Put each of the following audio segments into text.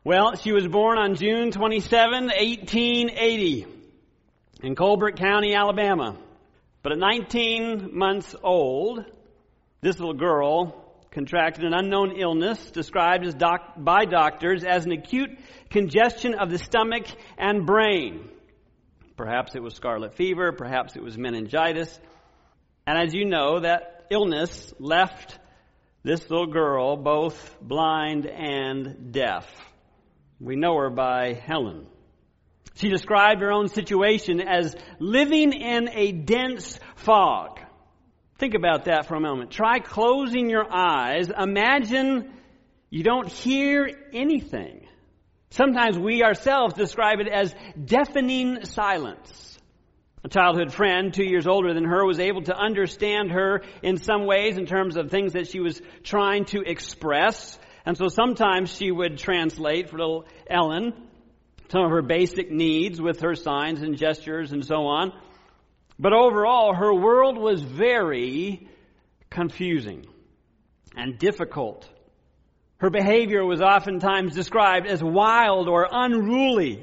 Well, she was born on June 27, 1880 in Colbert County, Alabama. But at 19 months old, this little girl contracted an unknown illness described by doctors as an acute congestion of the stomach and brain. Perhaps it was scarlet fever, perhaps it was meningitis. And as you know, that illness left this little girl both blind and deaf. We know her by Helen. She described her own situation as living in a dense fog. Think about that for a moment. Try closing your eyes. Imagine you don't hear anything. Sometimes we ourselves describe it as deafening silence. A childhood friend, 2 years older than her, was able to understand her in some ways in terms of things that she was trying to express. And so sometimes she would translate for little Ellen some of her basic needs with her signs and gestures and so on. But overall, her world was very confusing and difficult. Her behavior was oftentimes described as wild or unruly,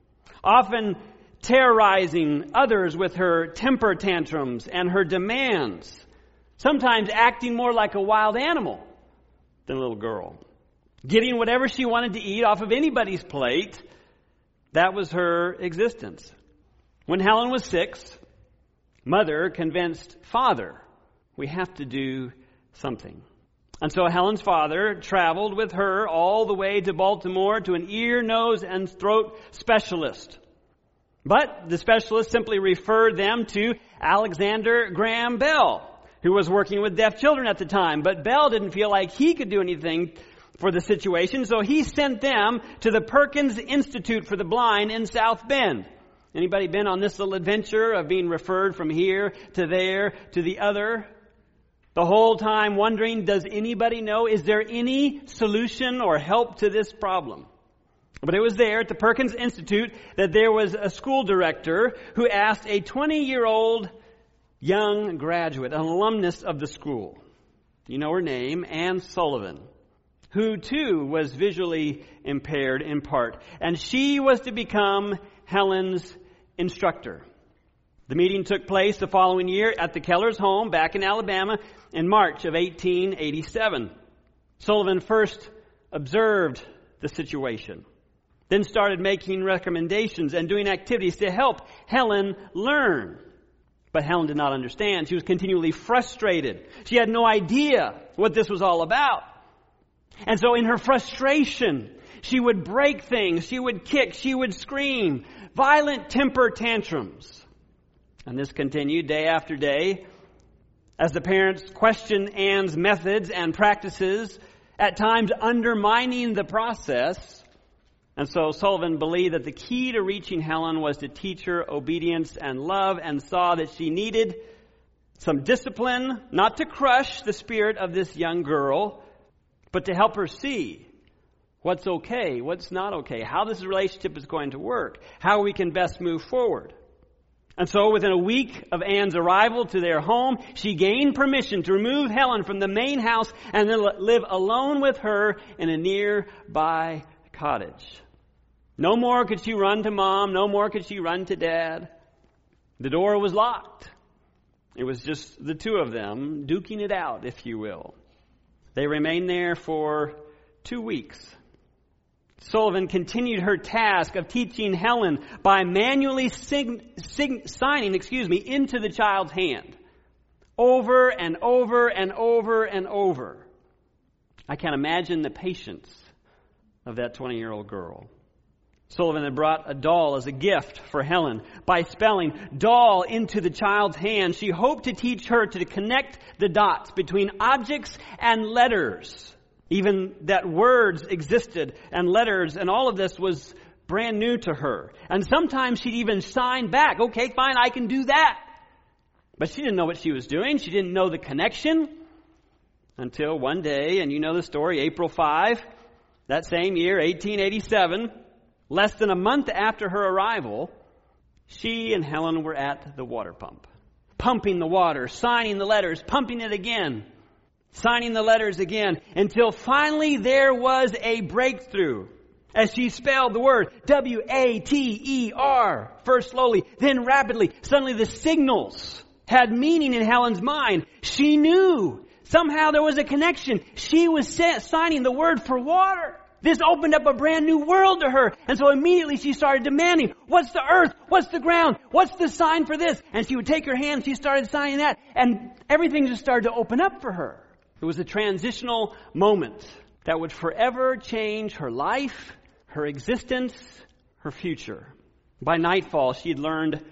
often terrorizing others with her temper tantrums and her demands, sometimes acting more like a wild animal than a little girl. Getting whatever she wanted to eat off of anybody's plate, that was her existence. When Helen was 6, Mother convinced Father, we have to do something. And so Helen's father traveled with her all the way to Baltimore to an ear, nose, and throat specialist. But the specialist simply referred them to Alexander Graham Bell, who was working with deaf children at the time. But Bell didn't feel like he could do anything for the situation, so he sent them to the Perkins Institute for the Blind in South Bend. Anybody been on this little adventure of being referred from here to there to the other? The whole time wondering, does anybody know, is there any solution or help to this problem? But it was there at the Perkins Institute that there was a school director who asked a 20-year-old young graduate, an alumnus of the school, you know her name, Anne Sullivan, who too was visually impaired in part. And she was to become Helen's instructor. The meeting took place the following year at the Keller's home back in Alabama in March of 1887. Sullivan first observed the situation, then started making recommendations and doing activities to help Helen learn. But Helen did not understand. She was continually frustrated. She had no idea what this was all about. And so in her frustration, she would break things, she would kick, she would scream, violent temper tantrums. And this continued day after day as the parents questioned Anne's methods and practices, at times undermining the process. And so Sullivan believed that the key to reaching Helen was to teach her obedience and love, and saw that she needed some discipline, not to crush the spirit of this young girl, but to help her see what's okay, what's not okay, how this relationship is going to work, how we can best move forward. And so within a week of Anne's arrival to their home, she gained permission to remove Helen from the main house and then live alone with her in a nearby cottage. No more could she run to Mom, no more could she run to Dad. The door was locked. It was just the two of them duking it out, if you will. They remained there for 2 weeks. Sullivan continued her task of teaching Helen by manually signing into the child's hand. Over and over and over and over. I can't imagine the patience of that 20-year-old girl. Sullivan had brought a doll as a gift for Helen. By spelling doll into the child's hand, she hoped to teach her to connect the dots between objects and letters. Even that words existed and letters and all of this was brand new to her. And sometimes she'd even sign back, okay, fine, I can do that. But she didn't know what she was doing. She didn't know the connection until one day, and you know the story, April 5, that same year, 1887, less than a month after her arrival, she and Helen were at the water pump, pumping the water, signing the letters, pumping it again, signing the letters again, until finally there was a breakthrough. as she spelled the word W-A-T-E-R, first slowly, then rapidly. Suddenly the signals had meaning in Helen's mind. She knew. Somehow there was a connection. She was signing the word for water. This opened up a brand new world to her. And so immediately she started demanding, what's the earth? What's the ground? What's the sign for this? And she would take her hand, she started signing that. And everything just started to open up for her. It was a transitional moment that would forever change her life, her existence, her future. By nightfall, she had learned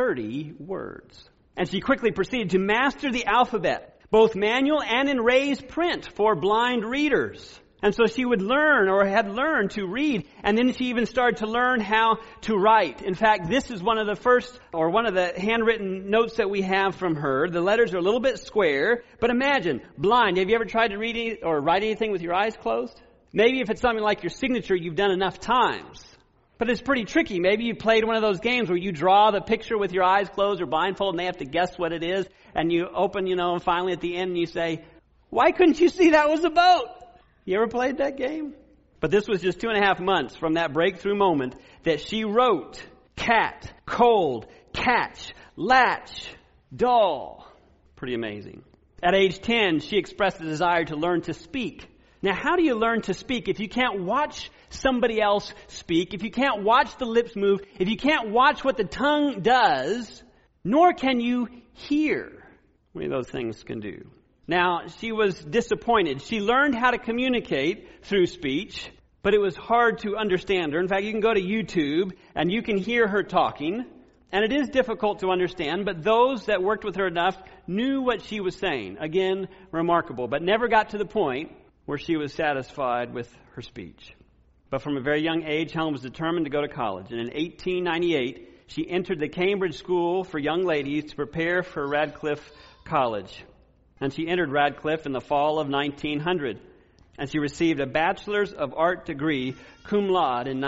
30 words. And she quickly proceeded to master the alphabet, both manual and in raised print for blind readers. And so she would learn, or had learned to read, and then she even started to learn how to write. In fact, this is one of the first, or one of the handwritten notes that we have from her. The letters are a little bit square, but imagine, blind. Have you ever tried to read or write anything with your eyes closed? Maybe if it's something like your signature, you've done enough times. But it's pretty tricky. Maybe you played one of those games where you draw the picture with your eyes closed or blindfolded, and they have to guess what it is, and you open, and finally at the end you say, why couldn't you see that was a boat? You ever played that game? But this was just 2.5 months from that breakthrough moment that she wrote cat, cold, catch, latch, doll. Pretty amazing. At age 10, she expressed a desire to learn to speak. Now, how do you learn to speak if you can't watch somebody else speak, if you can't watch the lips move, if you can't watch what the tongue does, nor can you hear what those things can do? Now, she was disappointed. She learned how to communicate through speech, but it was hard to understand her. In fact, you can go to YouTube and you can hear her talking, and it is difficult to understand, but those that worked with her enough knew what she was saying. Again, remarkable, but never got to the point where she was satisfied with her speech. But from a very young age, Helen was determined to go to college, and in 1898, she entered the Cambridge School for Young Ladies to prepare for Radcliffe College. And she entered Radcliffe in the fall of 1900. And she received a Bachelor's of Art degree, cum laude, in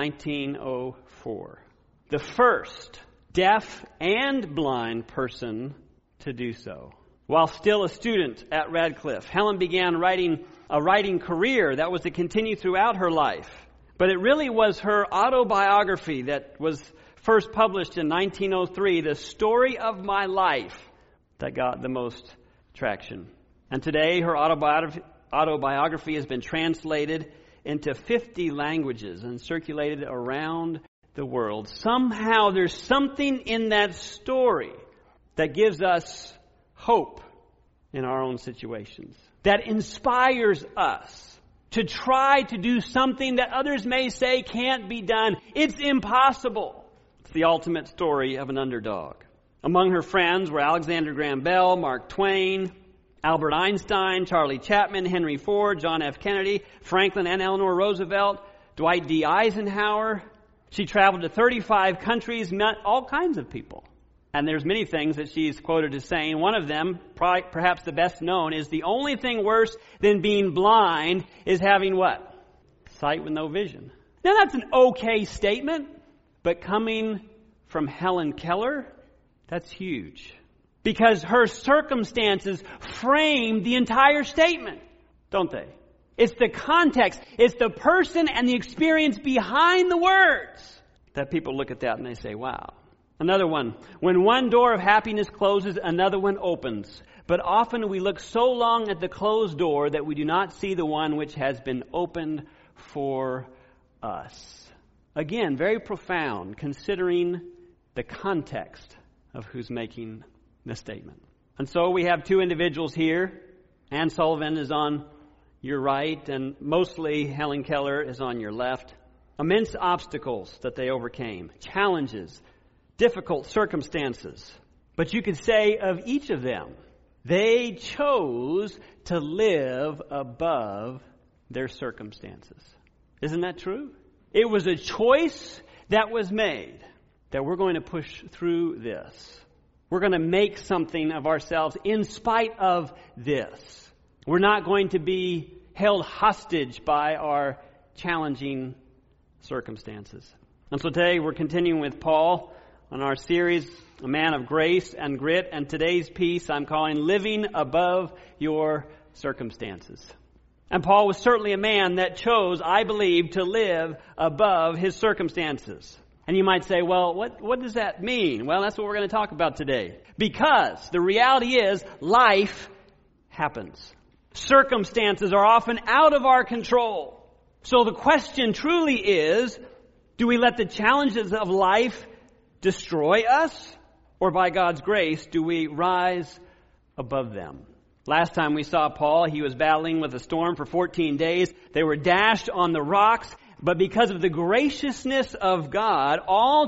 1904. The first deaf and blind person to do so. While still a student at Radcliffe, Helen began a writing career that was to continue throughout her life. But it really was her autobiography that was first published in 1903, The Story of My Life, that got the most traction. And today her autobiography has been translated into 50 languages and circulated around the world. Somehow there's something in that story that gives us hope in our own situations, that inspires us to try to do something that others may say can't be done. It's impossible. It's the ultimate story of an underdog. Among her friends were Alexander Graham Bell, Mark Twain, Albert Einstein, Charlie Chaplin, Henry Ford, John F. Kennedy, Franklin and Eleanor Roosevelt, Dwight D. Eisenhower. She traveled to 35 countries, met all kinds of people. And there's many things that she's quoted as saying. One of them, perhaps the best known, is the only thing worse than being blind is having what? Sight with no vision. Now that's an okay statement, but coming from Helen Keller, that's huge. Because her circumstances frame the entire statement, don't they? It's the context, it's the person and the experience behind the words that people look at that and they say, wow. Another one, when one door of happiness closes, another one opens. But often we look so long at the closed door that we do not see the one which has been opened for us. Again, very profound, considering the context of who's making the statement. And so we have two individuals here. Anne Sullivan is on your right, and mostly Helen Keller is on your left. Immense obstacles that they overcame, challenges, difficult circumstances. But you could say of each of them, they chose to live above their circumstances. Isn't that true? It was a choice that was made that we're going to push through this. We're going to make something of ourselves in spite of this. We're not going to be held hostage by our challenging circumstances. And so today we're continuing with Paul on our series, A Man of Grace and Grit. And today's piece I'm calling Living Above Your Circumstances. And Paul was certainly a man that chose, I believe, to live above his circumstances. And you might say, well, what does that mean? Well, that's what we're going to talk about today. Because the reality is, life happens. Circumstances are often out of our control. So the question truly is, do we let the challenges of life destroy us? Or by God's grace, do we rise above them? Last time we saw Paul, he was battling with a storm for 14 days. They were dashed on the rocks. But because of the graciousness of God, all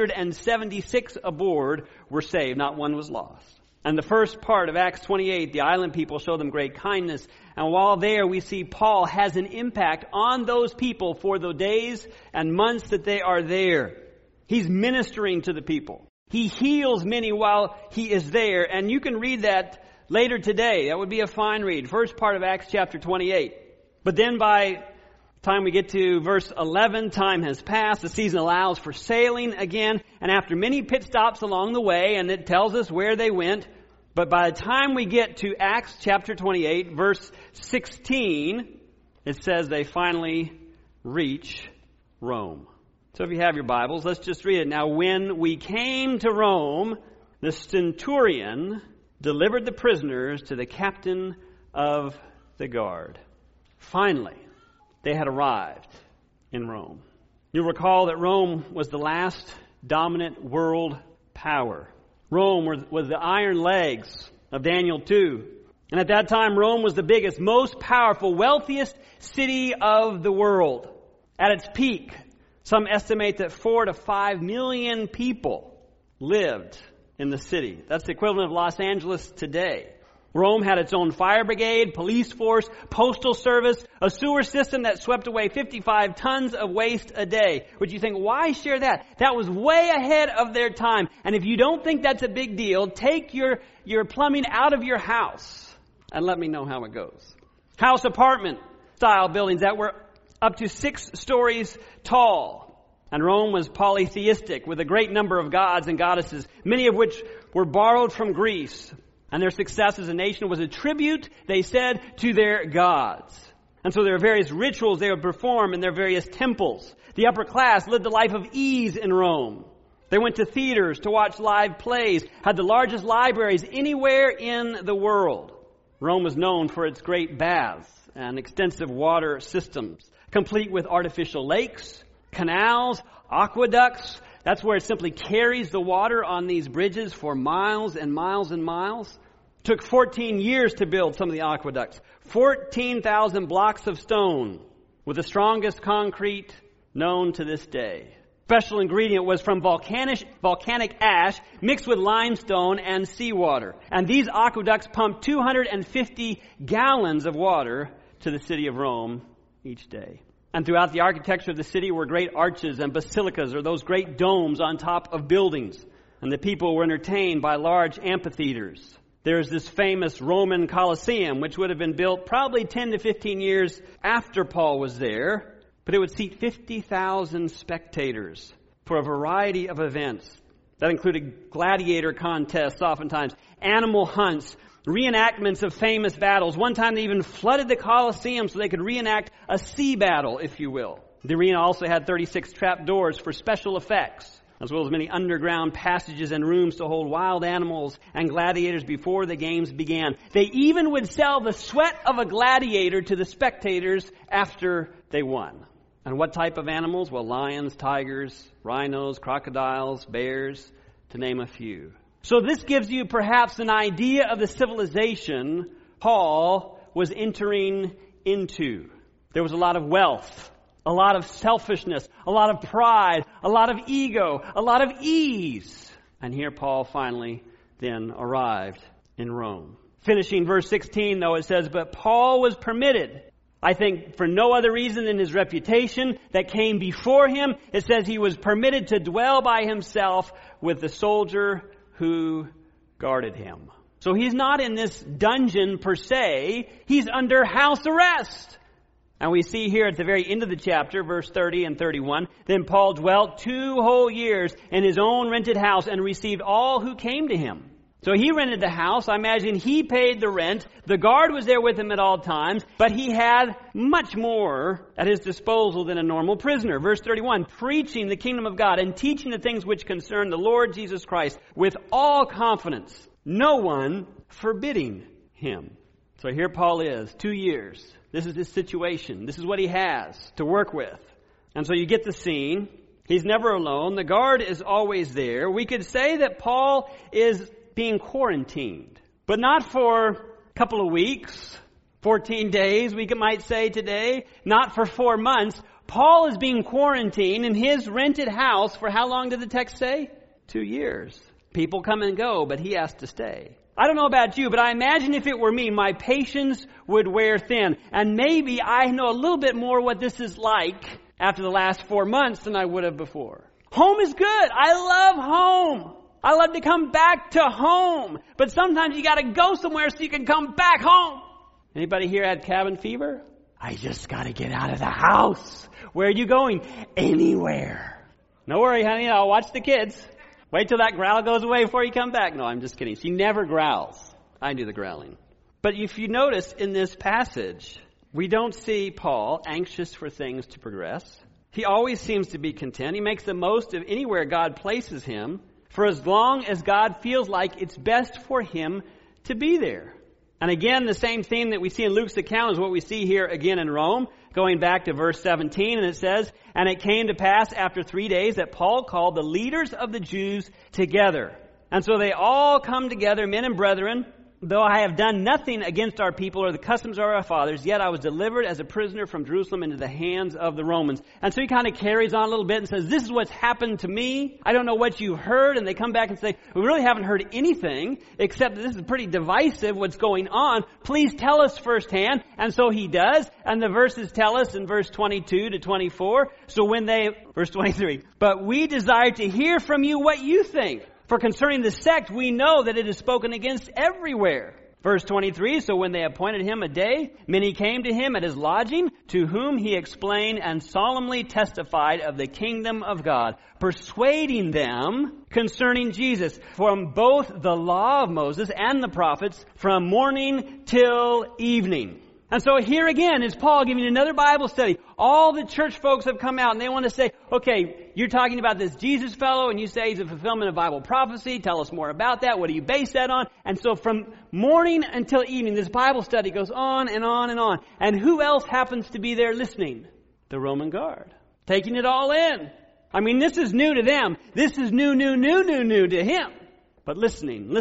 276 aboard were saved. Not one was lost. And the first part of Acts 28, the island people show them great kindness. And while there, we see Paul has an impact on those people for the days and months that they are there. He's ministering to the people. He heals many while he is there. And you can read that later today. That would be a fine read. First part of Acts chapter 28. But then by the time we get to verse 11, time has passed. The season allows for sailing again. And after many pit stops along the way, and it tells us where they went. But by the time we get to Acts chapter 28, verse 16, it says they finally reach Rome. So if you have your Bibles, let's just read it. Now, when we came to Rome, the centurion delivered the prisoners to the captain of the guard. Finally, they had arrived in Rome. You'll recall that Rome was the last dominant world power. Rome was the iron legs of Daniel 2. And at that time, Rome was the biggest, most powerful, wealthiest city of the world. At its peak, some estimate that 4 to 5 million people lived in the city. That's the equivalent of Los Angeles today. Rome had its own fire brigade, police force, postal service, a sewer system that swept away 55 tons of waste a day. Would you think, why share that? That was way ahead of their time. And if you don't think that's a big deal, take your plumbing out of your house and let me know how it goes. House apartment style buildings that were up to 6 stories tall. And Rome was polytheistic with a great number of gods and goddesses, many of which were borrowed from Greece. And their success as a nation was a tribute, they said, to their gods. And so there are various rituals they would perform in their various temples. The upper class lived a life of ease in Rome. They went to theaters to watch live plays, had the largest libraries anywhere in the world. Rome was known for its great baths and extensive water systems, complete with artificial lakes, canals, aqueducts. That's where it simply carries the water on these bridges for miles and miles and miles. It took 14 years to build some of the aqueducts. 14,000 blocks of stone with the strongest concrete known to this day. Special ingredient was from volcanic ash mixed with limestone and seawater. And these aqueducts pumped 250 gallons of water to the city of Rome each day. And throughout the architecture of the city were great arches and basilicas, or those great domes on top of buildings. And the people were entertained by large amphitheaters. There's this famous Roman Colosseum, which would have been built probably 10 to 15 years after Paul was there. But it would seat 50,000 spectators for a variety of events. That included gladiator contests oftentimes, animal hunts, reenactments of famous battles. One time they even flooded the Colosseum so they could reenact a sea battle, if you will. The arena also had 36 trap doors for special effects, as well as many underground passages and rooms to hold wild animals and gladiators before the games began. They even would sell the sweat of a gladiator to the spectators after they won. And what type of animals? Well, lions, tigers, rhinos, crocodiles, bears, to name a few. So this gives you perhaps an idea of the civilization Paul was entering into. There was a lot of wealth, a lot of selfishness, a lot of pride, a lot of ego, a lot of ease. And here Paul finally then arrived in Rome. Finishing verse 16, though, it says, but Paul was permitted, I think for no other reason than his reputation that came before him. It says he was permitted to dwell by himself with the soldier who guarded him. So he's not in this dungeon per se. He's under house arrest. And we see here at the very end of the chapter, verse 30 and 31, then Paul dwelt 2 whole years in his own rented house and received all who came to him. So he rented the house. I imagine he paid the rent. The guard was there with him at all times, but he had much more at his disposal than a normal prisoner. Verse 31, preaching the kingdom of God and teaching the things which concern the Lord Jesus Christ with all confidence, no one forbidding him. So here Paul is, 2 years. This is his situation. This is what he has to work with. And so you get the scene. He's never alone. The guard is always there. We could say that Paul is being quarantined, but not for a couple of weeks, 14 days, we might say today, not for 4 months. Paul is being quarantined in his rented house for how long did the text say? 2 years. People come and go, but he has to stay. I don't know about you, but I imagine if it were me, my patience would wear thin. And maybe I know a little bit more what this is like after the last 4 months than I would have before. Home is good. I love home. I love to come back to home. But sometimes you got to go somewhere so you can come back home. Anybody here had cabin fever? I just got to get out of the house. Where are you going? Anywhere. No worry, honey. I'll watch the kids. Wait till that growl goes away before you come back. No, I'm just kidding. She never growls. I do the growling. But if you notice in this passage, we don't see Paul anxious for things to progress. He always seems to be content. He makes the most of anywhere God places him, for as long as God feels like it's best for him to be there. And again, the same theme that we see in Luke's account is what we see here again in Rome. Going back to verse 17, and it says, and it came to pass after 3 days that Paul called the leaders of the Jews together. And so they all come together, men and brethren. Though I have done nothing against our people or the customs of our fathers, yet I was delivered as a prisoner from Jerusalem into the hands of the Romans. And so he kind of carries on a little bit and says, this is what's happened to me. I don't know what you heard. And they come back and say, we really haven't heard anything, except that this is pretty divisive what's going on. Please tell us firsthand. And so he does. And the verses tell us in verse 22 to 24. So when verse 23, but we desire to hear from you what you think. For concerning the sect, we know that it is spoken against everywhere. Verse 23, so when they appointed him a day, many came to him at his lodging, to whom he explained and solemnly testified of the kingdom of God, persuading them concerning Jesus from both the law of Moses and the prophets, from morning till evening. And so here again is Paul giving another Bible study. All the church folks have come out and they want to say, okay, you're talking about this Jesus fellow and you say he's a fulfillment of Bible prophecy. Tell us more about that. What do you base that on? And so from morning until evening, this Bible study goes on and on and on. And who else happens to be there listening? The Roman guard. Taking it all in. I mean, this is new to them. This is new to him. But listening.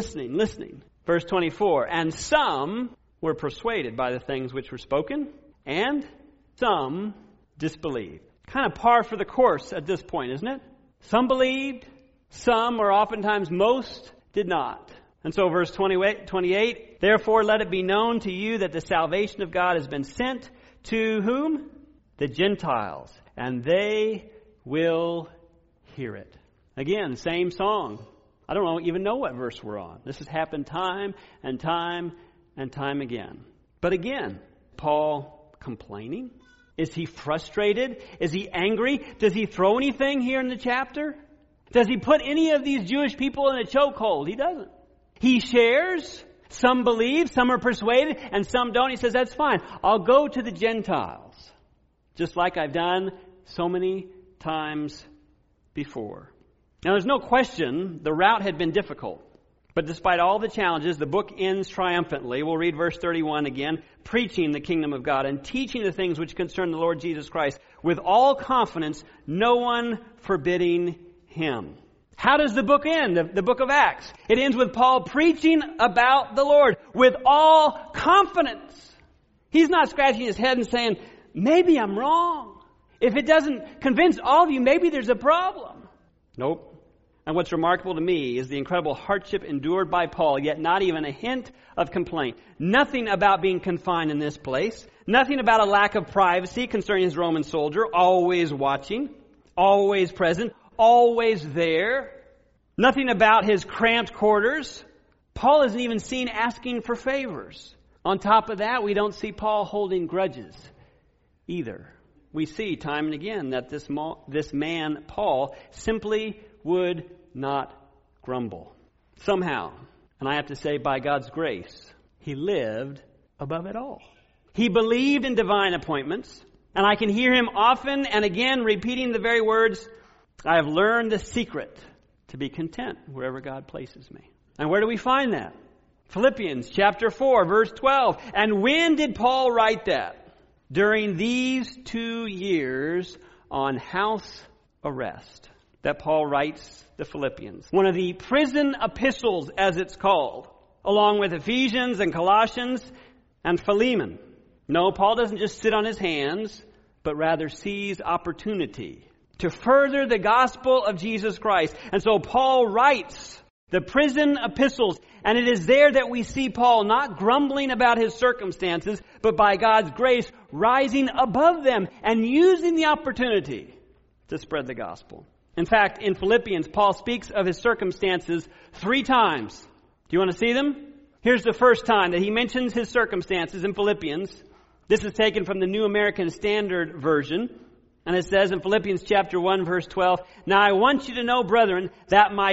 Verse 24, and some were persuaded by the things which were spoken, and some disbelieved. Kind of par for the course at this point, isn't it? Some believed, some, or oftentimes most, did not. And so verse 28, therefore let it be known to you that the salvation of God has been sent to whom? The Gentiles, and they will hear it. Again, same song. I don't even know what verse we're on. This has happened time and time and time again. But again, Paul complaining? Is he frustrated? Is he angry? Does he throw anything here in the chapter? Does he put any of these Jewish people in a chokehold? He doesn't. He shares. Some believe, some are persuaded, and some don't. He says, that's fine. I'll go to the Gentiles, just like I've done so many times before. Now, there's no question the route had been difficult. But despite all the challenges, the book ends triumphantly. We'll read verse 31 again. Preaching the kingdom of God and teaching the things which concern the Lord Jesus Christ with all confidence, no one forbidding him. How does the book end? The book of Acts. It ends with Paul preaching about the Lord with all confidence. He's not scratching his head and saying, maybe I'm wrong. If it doesn't convince all of you, maybe there's a problem. Nope. And what's remarkable to me is the incredible hardship endured by Paul, yet not even a hint of complaint. Nothing about being confined in this place. Nothing about a lack of privacy concerning his Roman soldier, always watching, always present, always there. Nothing about his cramped quarters. Paul isn't even seen asking for favors. On top of that, we don't see Paul holding grudges either. We see time and again that this man, Paul, simply would not grumble. Somehow, And I have to say, by God's grace, he lived above it all. He believed in divine appointments, and I can hear him often and again repeating the very words, I have learned the secret to be content wherever God places me. And where do we find that? Philippians chapter 4, verse 12. And when did Paul write that? During these 2 years on house arrest that Paul writes the Philippians. One of the prison epistles, as it's called, along with Ephesians and Colossians and Philemon. No, Paul doesn't just sit on his hands, but rather seize opportunity to further the gospel of Jesus Christ. And so Paul writes the prison epistles, and it is there that we see Paul not grumbling about his circumstances, but by God's grace rising above them and using the opportunity to spread the gospel. In fact, in Philippians, Paul speaks of his circumstances 3 times. Do you want to see them? Here's the first time that he mentions his circumstances in Philippians. This is taken from the New American Standard Version. And it says in Philippians chapter 1, verse 12, Now I want you to know, brethren, that my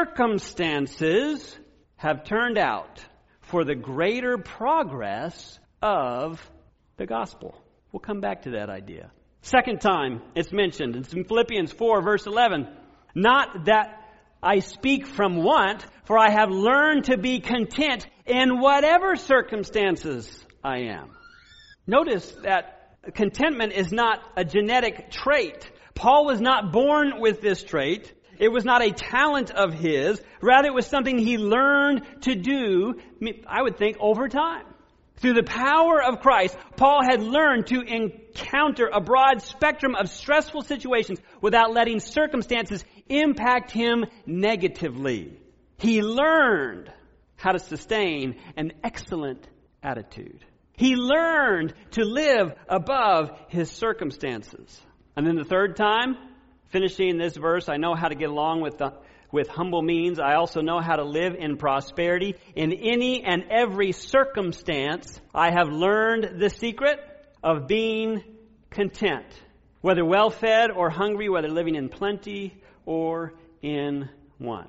circumstances have turned out for the greater progress of the gospel. We'll come back to that idea. Second time it's mentioned. It's in Philippians 4, verse 11. Not that I speak from want, for I have learned to be content in whatever circumstances I am. Notice that contentment is not a genetic trait. Paul was not born with this trait. It was not a talent of his. Rather, it was something he learned to do, I would think, over time. Through the power of Christ, Paul had learned to encounter a broad spectrum of stressful situations without letting circumstances impact him negatively. He learned how to sustain an excellent attitude. He learned to live above his circumstances. And then the third time, finishing this verse, I know how to get along with humble means. I also know how to live in prosperity. In any and every circumstance, I have learned the secret of being content. Whether well-fed or hungry, whether living in plenty or in want.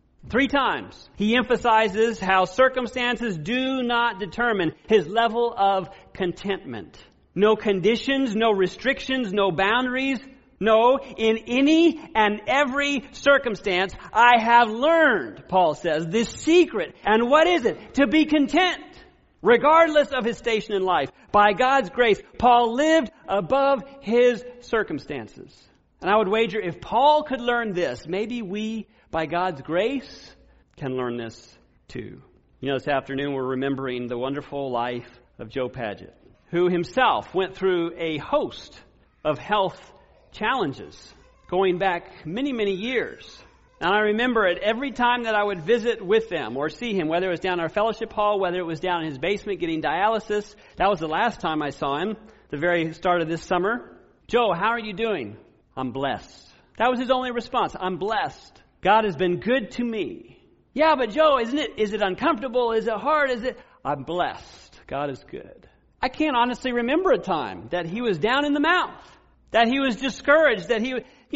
3 times he emphasizes how circumstances do not determine his level of contentment. No conditions, no restrictions, no boundaries. No, in any and every circumstance, I have learned, Paul says, this secret. And what is it? To be content, regardless of his station in life. By God's grace, Paul lived above his circumstances. And I would wager if Paul could learn this, maybe we, by God's grace, can learn this too. You know, this afternoon we're remembering the wonderful life of Joe Padgett, who himself went through a host of health challenges going back many, many years. And I remember it every time that I would visit with them or see him, whether it was down our fellowship hall, whether it was down in his basement getting dialysis. That was the last time I saw him, the very start of this summer. Joe, how are you doing? I'm blessed. That was his only response. I'm blessed. God has been good to me. Yeah, but Joe, is it uncomfortable? Is it hard? I'm blessed. God is good. I can't honestly remember a time that he was down in the mouth, that he was discouraged, that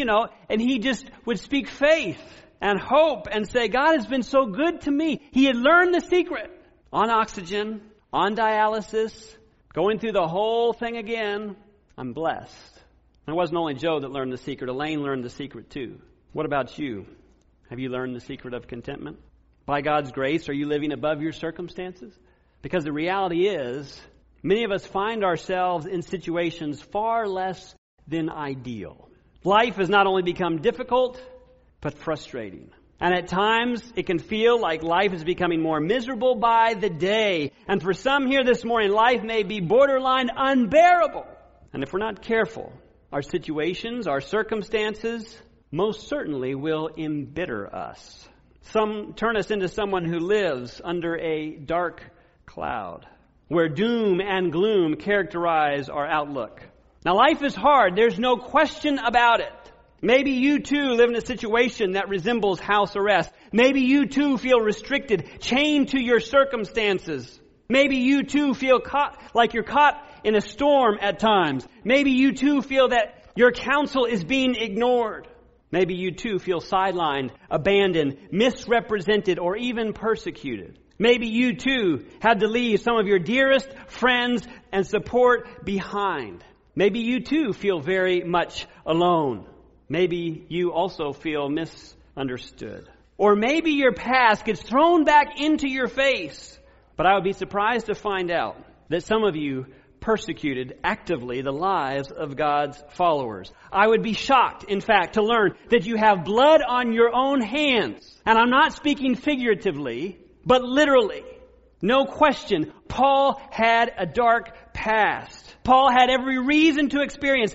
and he just would speak faith and hope and say, God has been so good to me. He had learned the secret on oxygen, on dialysis, going through the whole thing again. I'm blessed. And it wasn't only Joe that learned the secret. Elaine learned the secret too. What about you? Have you learned the secret of contentment? By God's grace, are you living above your circumstances? Because the reality is, many of us find ourselves in situations far less than ideal. Life has not only become difficult, but frustrating. And at times, it can feel like life is becoming more miserable by the day. And for some here this morning, life may be borderline unbearable. And if we're not careful, our situations, our circumstances, most certainly will embitter us. Some turn us into someone who lives under a dark cloud, where doom and gloom characterize our outlook. Now, life is hard. There's no question about it. Maybe you too live in a situation that resembles house arrest. Maybe you too feel restricted, chained to your circumstances. Maybe you too feel like you're caught in a storm at times. Maybe you too feel that your counsel is being ignored. Maybe you too feel sidelined, abandoned, misrepresented, or even persecuted. Maybe you too had to leave some of your dearest friends and support behind. Maybe you too feel very much alone. Maybe you also feel misunderstood. Or maybe your past gets thrown back into your face. But I would be surprised to find out that some of you persecuted actively the lives of God's followers. I would be shocked, in fact, to learn that you have blood on your own hands. And I'm not speaking figuratively, but literally. No question, Paul had a dark past. Paul had every reason to experience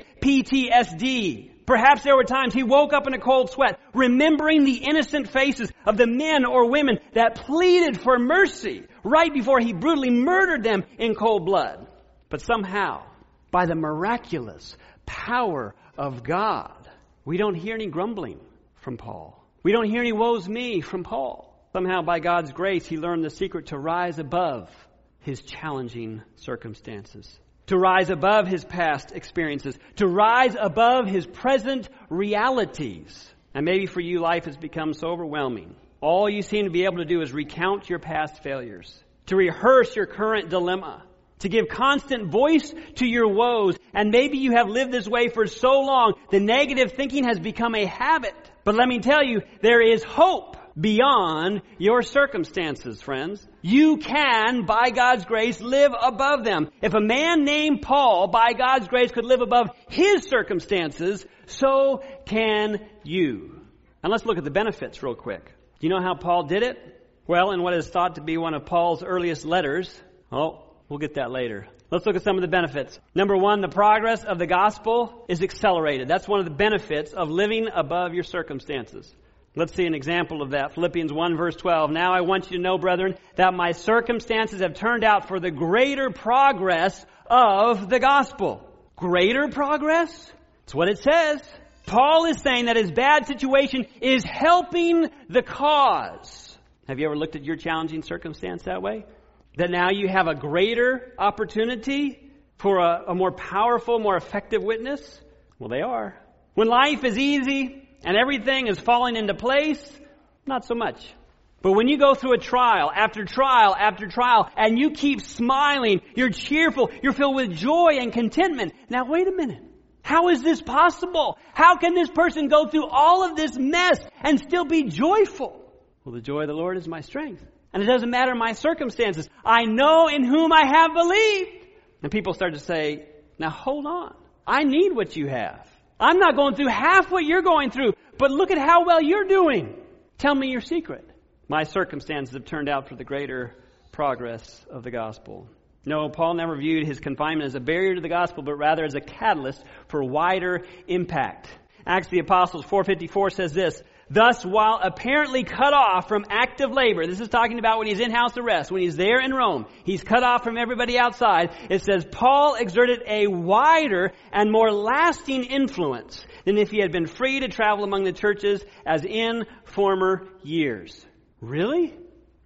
PTSD. Perhaps there were times he woke up in a cold sweat, remembering the innocent faces of the men or women that pleaded for mercy right before he brutally murdered them in cold blood. But somehow, by the miraculous power of God, we don't hear any grumbling from Paul. We don't hear any woes me from Paul. Somehow, by God's grace, he learned the secret to rise above his challenging circumstances, to rise above his past experiences, to rise above his present realities. And maybe for you, life has become so overwhelming. All you seem to be able to do is recount your past failures, to rehearse your current dilemma, to give constant voice to your woes. And maybe you have lived this way for so long, the negative thinking has become a habit. But let me tell you, there is hope beyond your circumstances, friends. You can, by God's grace, live above them. If a man named Paul, by God's grace, could live above his circumstances, so can you. And let's look at the benefits real quick. Do you know how Paul did it? Well, in what is thought to be one of Paul's earliest letters. We'll get that later. Let's look at some of the benefits. Number one, the progress of the gospel is accelerated. That's one of the benefits of living above your circumstances. Let's see an example of that. Philippians 1 verse 12. Now I want you to know, brethren, that my circumstances have turned out for the greater progress of the gospel. Greater progress? That's what it says. Paul is saying that his bad situation is helping the cause. Have you ever looked at your challenging circumstance that way? That now you have a greater opportunity for a more powerful, more effective witness? Well, they are. When life is easy and everything is falling into place, not so much. But when you go through a trial after trial after trial and you keep smiling, you're cheerful, you're filled with joy and contentment. Now wait a minute. How is this possible? How can this person go through all of this mess and still be joyful? Well, the joy of the Lord is my strength. And it doesn't matter my circumstances. I know in whom I have believed. And people start to say, now hold on. I need what you have. I'm not going through half what you're going through, but look at how well you're doing. Tell me your secret. My circumstances have turned out for the greater progress of the gospel. No, Paul never viewed his confinement as a barrier to the gospel, but rather as a catalyst for wider impact. Acts of the Apostles 4:54 says this, thus, while apparently cut off from active labor, this is talking about when he's in house arrest, when he's there in Rome, he's cut off from everybody outside. It says, Paul exerted a wider and more lasting influence than if he had been free to travel among the churches as in former years. Really?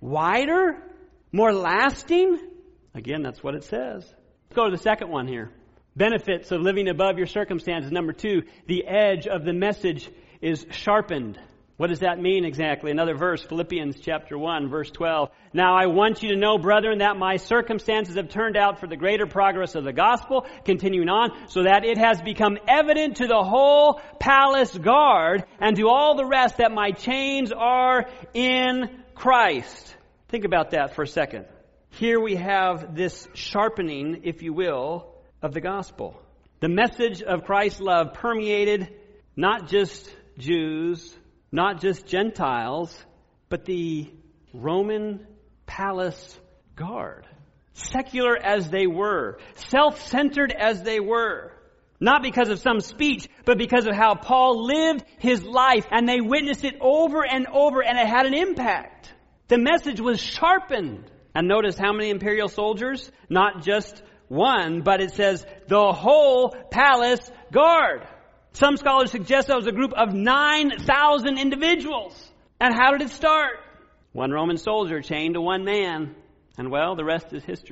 Wider? More lasting? Again, that's what it says. Let's go to the second one here. Benefits of living above your circumstances. Number 2, the edge of the message is sharpened. What does that mean exactly? Another verse, Philippians chapter 1, verse 12. Now I want you to know, brethren, that my circumstances have turned out for the greater progress of the gospel, continuing on, so that it has become evident to the whole palace guard and to all the rest that my chains are in Christ. Think about that for a second. Here we have this sharpening, if you will, of the gospel. The message of Christ's love permeated not just Jews, not just Gentiles, but the Roman palace guard. Secular as they were, self-centered as they were. Not because of some speech, but because of how Paul lived his life, and they witnessed it over and over, and it had an impact. The message was sharpened. And notice how many imperial soldiers? Not just one, but it says the whole palace guard. Some scholars suggest that was a group of 9,000 individuals. And how did it start? One Roman soldier chained to one man. And well, the rest is history.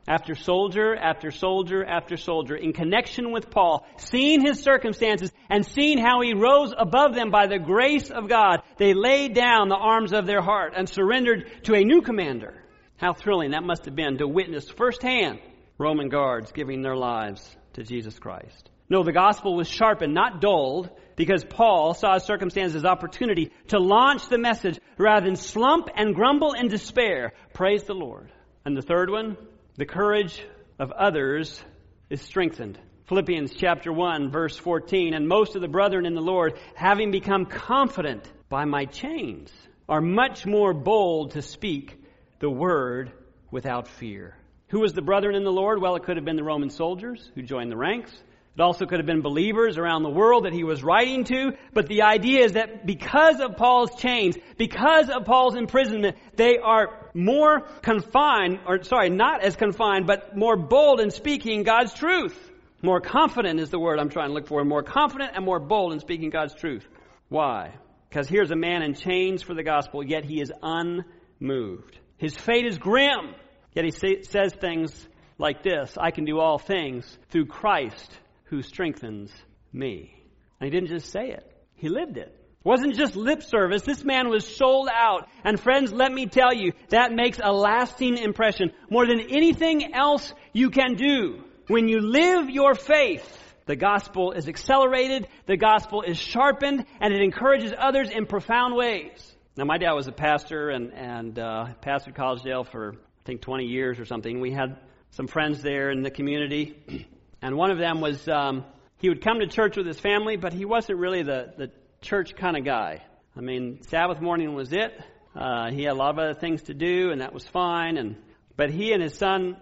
after soldier after soldier after soldier in connection with Paul, seeing his circumstances and seeing how he rose above them by the grace of God, they laid down the arms of their heart and surrendered to a new commander. How thrilling that must have been to witness firsthand Roman guards giving their lives to Jesus Christ. No, the gospel was sharpened, not dulled, because Paul saw his circumstances as opportunity to launch the message rather than slump and grumble in despair. Praise the Lord. And the third one, the courage of others is strengthened. Philippians chapter 1, verse 14, and most of the brethren in the Lord, having become confident by my chains, are much more bold to speak the word without fear. Who was the brethren in the Lord? Well, it could have been the Roman soldiers who joined the ranks. It also could have been believers around the world that he was writing to. But the idea is that because of Paul's chains, because of Paul's imprisonment, they are more confined, not as confined, but more bold in speaking God's truth. More confident is the word I'm trying to look for. More confident and more bold in speaking God's truth. Why? Because here's a man in chains for the gospel, yet he is unmoved. His fate is grim, yet he says things like this: I can do all things through Christ who strengthens me. And he didn't just say it. He lived it. It wasn't just lip service. This man was sold out. And friends, let me tell you, that makes a lasting impression more than anything else you can do. When you live your faith, the gospel is accelerated, the gospel is sharpened, and it encourages others in profound ways. Now, my dad was a pastor and pastored Collegedale for, I think, 20 years or something. We had some friends there in the community. And one of them was, he would come to church with his family, but he wasn't really the church kind of guy. I mean, Sabbath morning was it. He had a lot of other things to do, and that was fine. But he and his son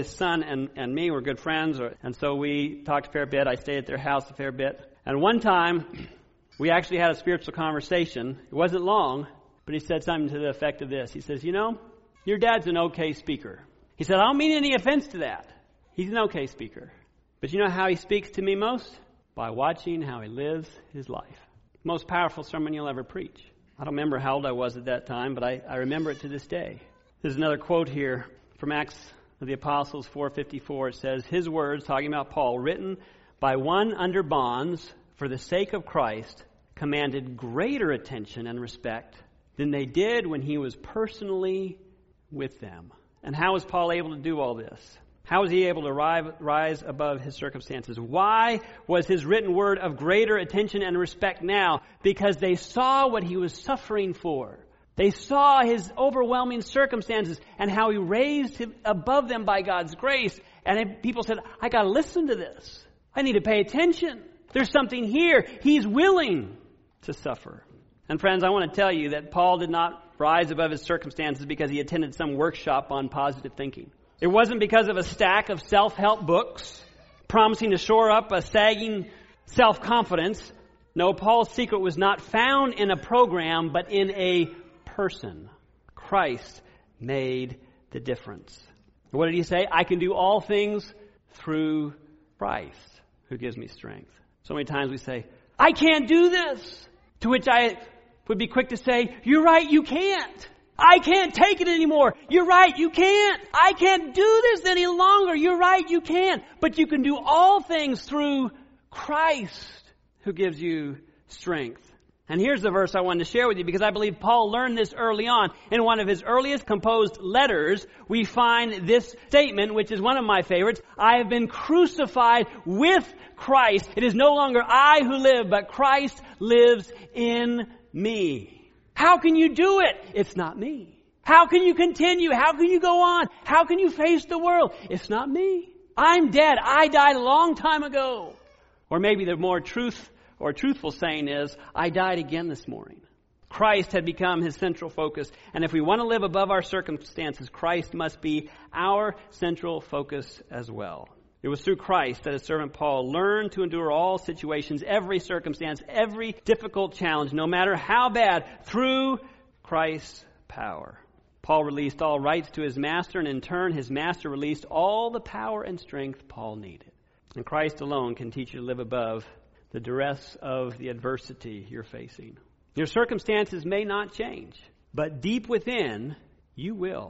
and me were good friends, and so we talked a fair bit. I stayed at their house a fair bit. And one time, we actually had a spiritual conversation. It wasn't long, but he said something to the effect of this. He says, you know, your dad's an okay speaker. He said, I don't mean any offense to that. He's an okay speaker. But you know how he speaks to me most? By watching how he lives his life. Most powerful sermon you'll ever preach. I don't remember how old I was at that time, but I remember it to this day. There's another quote here from Acts of the Apostles 4:54. It says, his words, talking about Paul, written by one under bonds for the sake of Christ, commanded greater attention and respect than they did when he was personally with them. And how was Paul able to do all this? How was he able to rise above his circumstances? Why was his written word of greater attention and respect now? Because they saw what he was suffering for. They saw his overwhelming circumstances and how he raised him above them by God's grace. And people said, I got to listen to this. I need to pay attention. There's something here. He's willing to suffer. And friends, I want to tell you that Paul did not rise above his circumstances because he attended some workshop on positive thinking. It wasn't because of a stack of self-help books promising to shore up a sagging self-confidence. No, Paul's secret was not found in a program, but in a person. Christ made the difference. What did he say? I can do all things through Christ who gives me strength. So many times we say, I can't do this. To which I would be quick to say, you're right, you can't. I can't take it anymore. You're right, you can't. I can't do this any longer. You're right, you can't. But you can do all things through Christ who gives you strength. And here's the verse I wanted to share with you because I believe Paul learned this early on. In one of his earliest composed letters, we find this statement, which is one of my favorites. I have been crucified with Christ. It is no longer I who live, but Christ lives in me. How can you do it? It's not me. How can you continue? How can you go on? How can you face the world? It's not me. I'm dead. I died a long time ago. Or maybe the more truthful saying is, I died again this morning. Christ had become his central focus. And if we want to live above our circumstances, Christ must be our central focus as well. It was through Christ that his servant Paul learned to endure all situations, every circumstance, every difficult challenge, no matter how bad, through Christ's power. Paul released all rights to his master, and in turn, his master released all the power and strength Paul needed. And Christ alone can teach you to live above the duress of the adversity you're facing. Your circumstances may not change, but deep within, you will.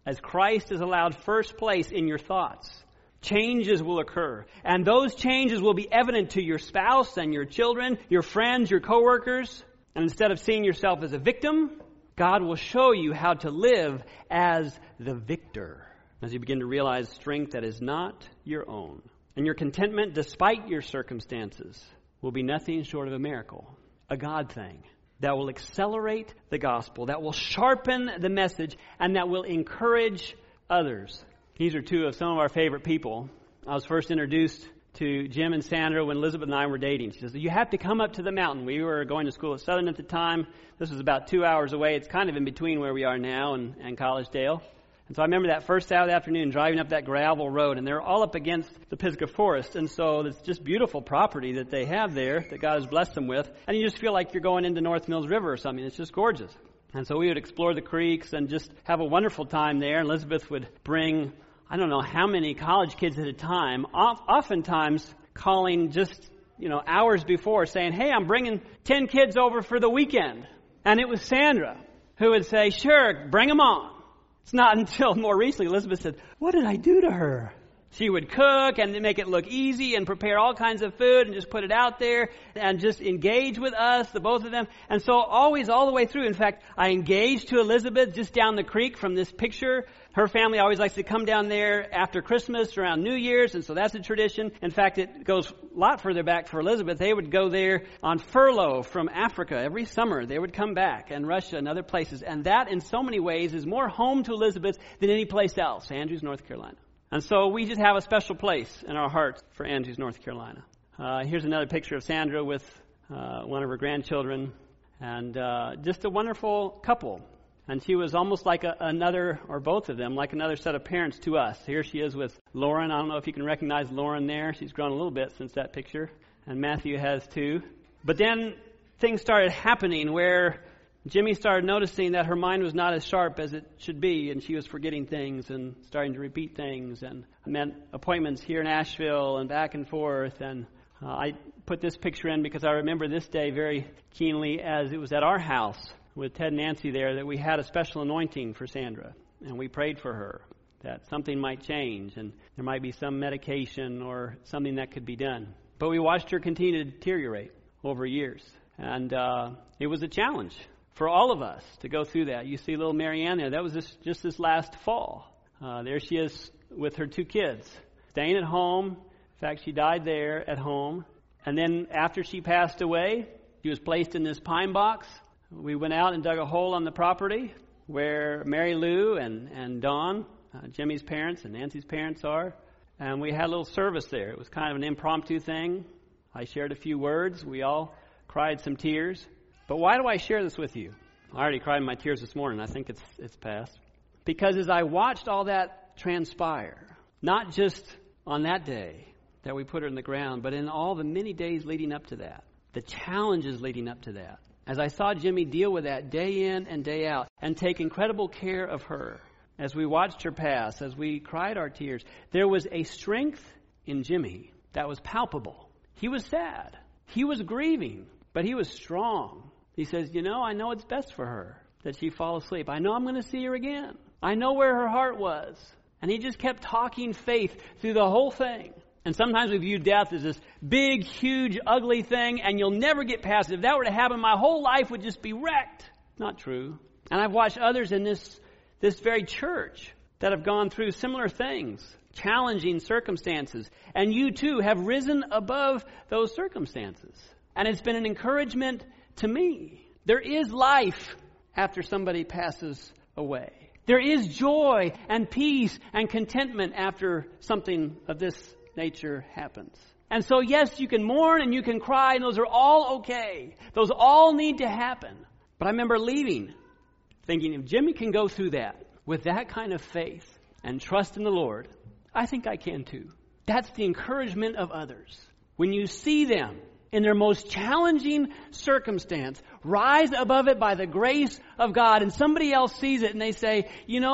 as Christ is allowed first place in your thoughts, changes will occur. And those changes will be evident to your spouse and your children, your friends, your coworkers. And instead of seeing yourself as a victim, God will show you how to live as the victor, as you begin to realize strength that is not your own. And your contentment, despite your circumstances, will be nothing short of a miracle, a God thing that will accelerate the gospel, that will sharpen the message, and that will encourage others. These are two of some of our favorite people. I was first introduced to Jim and Sandra when Elizabeth and I were dating. She says, you have to come up to the mountain. We were going to school at Southern at the time. This was about 2 hours away. It's kind of in between where we are now and Collegedale. And so I remember that first Saturday afternoon driving up that gravel road, and they're all up against the Pisgah Forest. And so it's just beautiful property that they have there that God has blessed them with. And you just feel like you're going into North Mills River or something. It's just gorgeous. And so we would explore the creeks and just have a wonderful time there. And Elizabeth would bring, I don't know how many college kids at a time, oftentimes calling just, hours before saying, hey, I'm bringing 10 kids over for the weekend. And it was Sandra who would say, sure, bring them on. It's not until more recently Elizabeth said, what did I do to her? She would cook and make it look easy and prepare all kinds of food and just put it out there and just engage with us, the both of them. And so always all the way through. In fact, I engaged to Elizabeth just down the creek from this picture. Her family always likes to come down there after Christmas, around New Year's, and so that's a tradition. In fact, it goes a lot further back for Elizabeth. They would go there on furlough from Africa every summer. They would come back, and Russia and other places. And that, in so many ways, is more home to Elizabeth than any place else, Andrews, North Carolina. And so we just have a special place in our hearts for Andrews, North Carolina. Here's another picture of Sandra with one of her grandchildren, and just a wonderful couple. And she was almost like another, or both of them, like another set of parents to us. Here she is with Lauren. I don't know if you can recognize Lauren there. She's grown a little bit since that picture. And Matthew has too. But then things started happening where Jimmy started noticing that her mind was not as sharp as it should be, and she was forgetting things and starting to repeat things. And I met appointments here in Asheville and back and forth. And I put this picture in because I remember this day very keenly as it was at our house with Ted and Nancy there, that we had a special anointing for Sandra. And we prayed for her, that something might change and there might be some medication or something that could be done. But we watched her continue to deteriorate over years. And it was a challenge for all of us to go through that. You see little Marianne there. That was just this last fall. There she is with her 2 kids, staying at home. In fact, she died there at home. And then after she passed away, she was placed in this pine box. We went out and dug a hole on the property where Mary Lou and Dawn, Jimmy's parents and Nancy's parents are. And we had a little service there. It was kind of an impromptu thing. I shared a few words. We all cried some tears. But why do I share this with you? I already cried my tears this morning. I think it's past. Because as I watched all that transpire, not just on that day that we put her in the ground, but in all the many days leading up to that, the challenges leading up to that, as I saw Jimmy deal with that day in and day out and take incredible care of her, as we watched her pass, as we cried our tears, there was a strength in Jimmy that was palpable. He was sad. He was grieving, but he was strong. He says, I know it's best for her that she fall asleep. I know I'm going to see her again. I know where her heart was. And he just kept talking faith through the whole thing. And sometimes we view death as this big, huge, ugly thing, and you'll never get past it. If that were to happen, my whole life would just be wrecked. Not true. And I've watched others in this very church that have gone through similar things, challenging circumstances. And you too have risen above those circumstances. And it's been an encouragement to me. There is life after somebody passes away. There is joy and peace and contentment after something of this nature happens. And so, yes, you can mourn and you can cry, and those are all okay. Those all need to happen. But I remember leaving, thinking, if Jimmy can go through that with that kind of faith and trust in the Lord, I think I can too. That's the encouragement of others. When you see them in their most challenging circumstance, rise above it by the grace of God, and somebody else sees it and they say,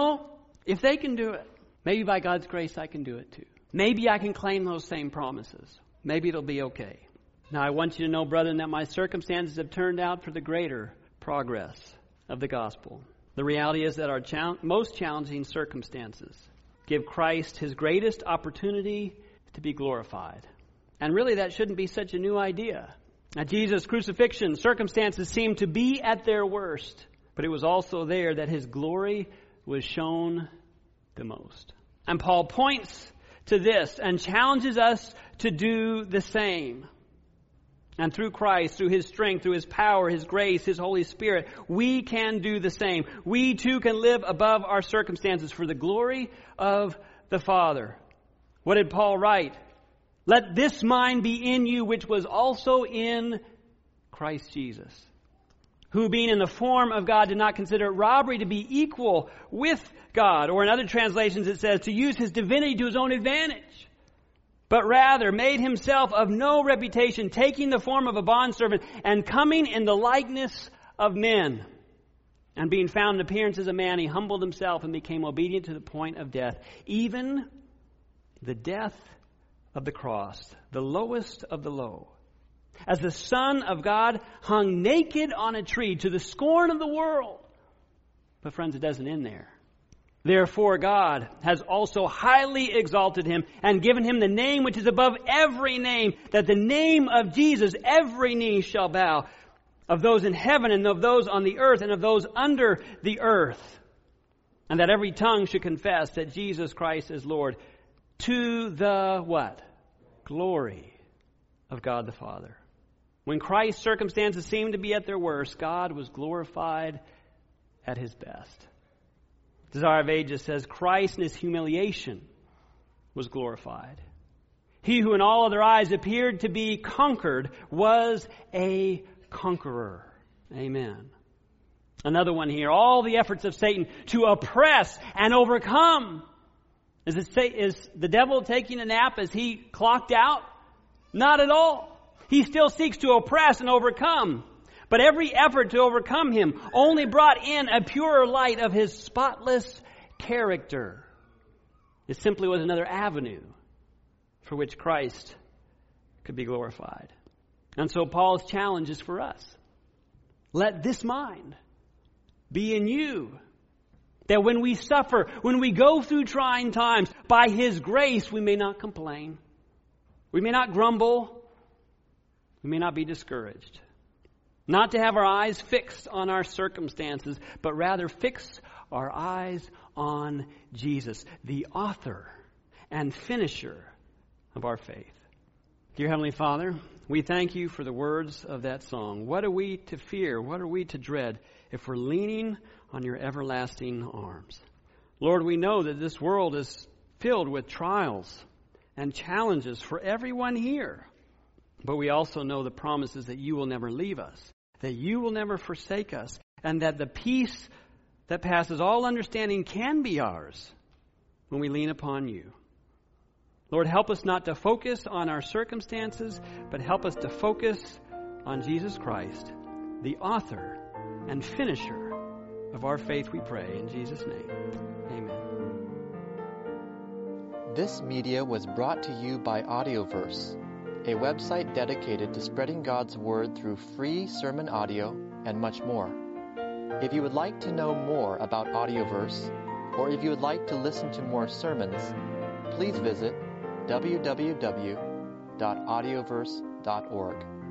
if they can do it, maybe by God's grace I can do it too. Maybe I can claim those same promises. Maybe it'll be okay. Now I want you to know, brethren, that my circumstances have turned out for the greater progress of the gospel. The reality is that our most challenging circumstances give Christ his greatest opportunity to be glorified. And really, that shouldn't be such a new idea. At Jesus' crucifixion, circumstances seemed to be at their worst, but it was also there that his glory was shown the most. And Paul points to this and challenges us to do the same. And through Christ, through his strength, through his power, his grace, his Holy Spirit, we can do the same. We too can live above our circumstances for the glory of the Father. What did Paul write? Let this mind be in you, which was also in Christ Jesus, who being in the form of God did not consider it robbery to be equal with God. Or in other translations it says to use his divinity to his own advantage. But rather made himself of no reputation, taking the form of a bondservant and coming in the likeness of men. And being found in appearance as a man, he humbled himself and became obedient to the point of death, even the death of the cross, the lowest of the low. As the Son of God hung naked on a tree to the scorn of the world. But friends, it doesn't end there. Therefore God has also highly exalted him and given him the name which is above every name, that the name of Jesus every knee shall bow, of those in heaven and of those on the earth and of those under the earth. And that every tongue should confess that Jesus Christ is Lord, to the what? Glory of God the Father. When Christ's circumstances seemed to be at their worst, God was glorified at his best. Desire of Ages says, Christ in his humiliation was glorified. He who in all other eyes appeared to be conquered was a conqueror. Amen. Another one here. All the efforts of Satan to oppress and overcome. Is the devil taking a nap as he clocked out? Not at all. He still seeks to oppress and overcome. But every effort to overcome him only brought in a purer light of his spotless character. It simply was another avenue for which Christ could be glorified. And so Paul's challenge is for us. Let this mind be in you, that when we suffer, when we go through trying times, by his grace we may not complain. We may not grumble. We may not be discouraged. Not to have our eyes fixed on our circumstances, but rather fix our eyes on Jesus, the author and finisher of our faith. Dear Heavenly Father, we thank you for the words of that song. What are we to fear? What are we to dread if we're leaning on your everlasting arms? Lord, we know that this world is filled with trials and challenges for everyone here. But we also know the promises that you will never leave us, that you will never forsake us, and that the peace that passes all understanding can be ours when we lean upon you. Lord, help us not to focus on our circumstances, but help us to focus on Jesus Christ, the author and finisher of our faith, we pray. In Jesus' name, amen. This media was brought to you by Audioverse, a website dedicated to spreading God's Word through free sermon audio and much more. If you would like to know more about Audioverse, or if you would like to listen to more sermons, please visit www.audioverse.org.